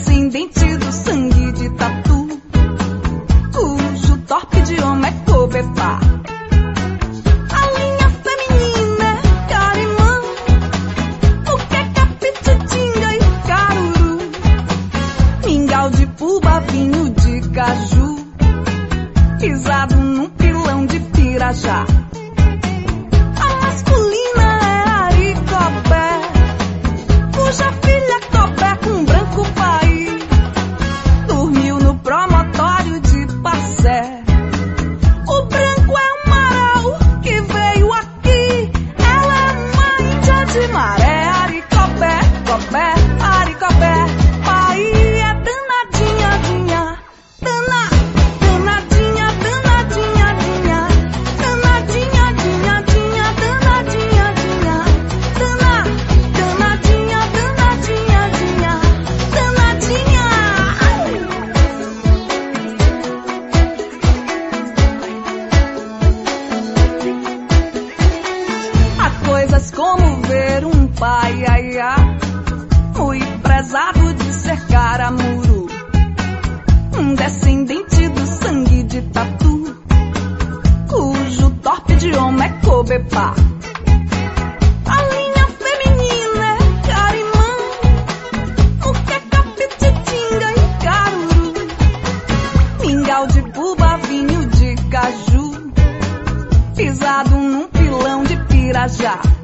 descendente do sangue de tatu, cujo torpe idioma é cobepá. A linha feminina é carimã, o que é capititinga e caruru, mingau de puba, vinho de caju, pisado num pilão de pirajá. A masculina é aricobé, cuja filha cobé com branco país dormiu no promontório de Passé. O branco é um marau que veio aqui, ela é uma índia de maré. Aricobé, cobé, aricobé, Paí é danadinha, dinha, danadinha, danadinha, dinha, danadinha, dinha, dinha, danadinha, dinha, danadinha, danadinha, dinha, danadinha. Há coisas como ver um paiaiá, muito prezado de ser caramuru, um descendente do sangue de tatu, cujo torpe idioma é cobepá. A linha feminina é carimã, o que é capititinga e caruru, mingau de puba, vinho de caju, pisado num pilão de pirajá.